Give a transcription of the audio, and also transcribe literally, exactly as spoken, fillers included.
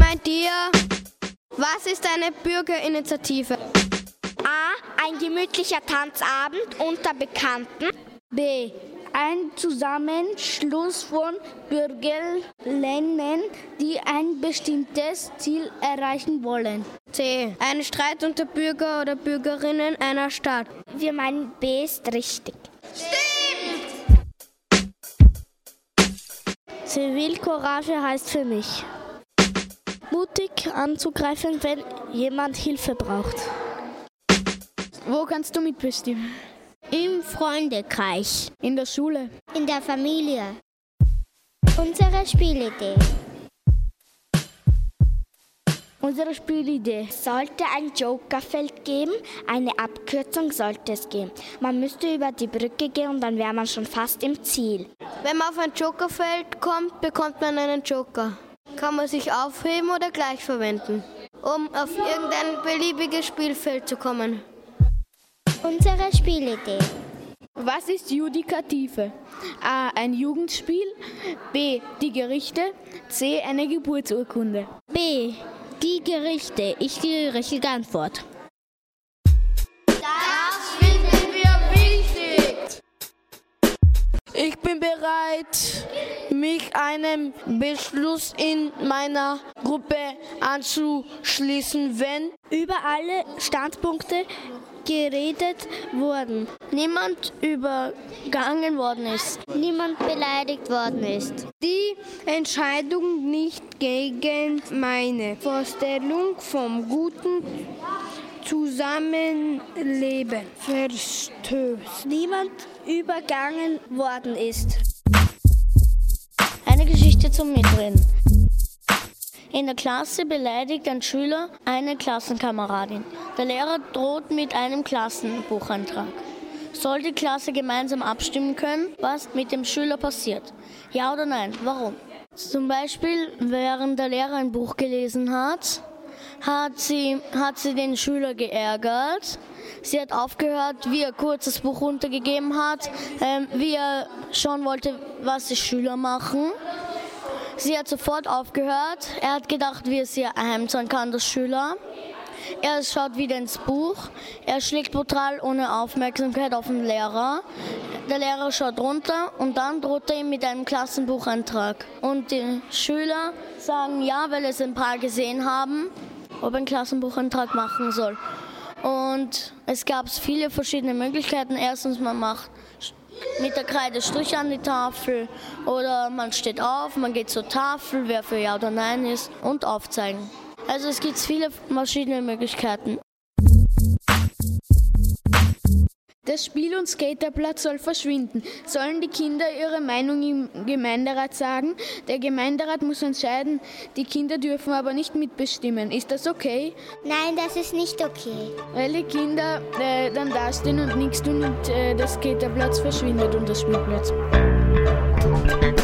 meint ihr? Was ist eine Bürgerinitiative? A. Ein gemütlicher Tanzabend unter Bekannten. B. Ein Zusammenschluss von Bürgerinnen, die ein bestimmtes Ziel erreichen wollen. C. Ein Streit unter Bürger oder Bürgerinnen einer Stadt. Wir meinen B ist richtig. Stimmt! Zivilcourage heißt für mich, mutig anzugreifen, wenn jemand Hilfe braucht. Wo kannst du mitbestimmen? Im Freundekreis. In der Schule. In der Familie. Unsere Spielidee. Unsere Spielidee. Sollte ein Jokerfeld geben, eine Abkürzung sollte es geben. Man müsste über die Brücke gehen und dann wäre man schon fast im Ziel. Wenn man auf ein Jokerfeld kommt, bekommt man einen Joker. Kann man sich aufheben oder gleich verwenden, um auf irgendein beliebiges Spielfeld zu kommen. Unsere Spielidee. Was ist Judikative? A. Ein Jugendspiel. B. Die Gerichte. C. Eine Geburtsurkunde. B. Die Gerichte. Ich die richtige Antwort. Das finden wir wichtig. Ich bin bereit, mich einem Beschluss in meiner Gruppe anzuschließen, wenn über alle Standpunkte geredet worden, niemand übergangen worden ist, niemand beleidigt worden ist, die Entscheidung nicht gegen meine Vorstellung vom guten Zusammenleben verstößt, niemand übergangen worden ist. Eine Geschichte zum Mitreden. In der Klasse beleidigt ein Schüler eine Klassenkameradin. Der Lehrer droht mit einem Klassenbucheintrag. Soll die Klasse gemeinsam abstimmen können, was mit dem Schüler passiert? Ja oder nein? Warum? Zum Beispiel, während der Lehrer ein Buch gelesen hat, hat sie, hat sie den Schüler geärgert. Sie hat aufgehört, wie er kurz das Buch runtergegeben hat, ähm, wie er schauen wollte, was die Schüler machen. Sie hat sofort aufgehört. Er hat gedacht, wie es ihr heimzahlen kann, das Schüler. Er schaut wieder ins Buch. Er schlägt brutal ohne Aufmerksamkeit auf den Lehrer. Der Lehrer schaut runter und dann droht er ihm mit einem Klassenbucheintrag. Und die Schüler sagen ja, weil es ein paar gesehen haben, ob er einen Klassenbucheintrag machen soll. Und es gab viele verschiedene Möglichkeiten. Erstens, man macht mit der Kreide Striche an die Tafel oder man steht auf, man geht zur Tafel, wer für Ja oder Nein ist und aufzeigen. Also es gibt viele verschiedene Möglichkeiten. Das Spiel- und Skaterplatz soll verschwinden. Sollen die Kinder ihre Meinung im Gemeinderat sagen? Der Gemeinderat muss entscheiden, die Kinder dürfen aber nicht mitbestimmen. Ist das okay? Nein, das ist nicht okay. Weil die Kinder äh, dann dastehen und nichts tun und äh, der Skaterplatz verschwindet und der Spielplatz.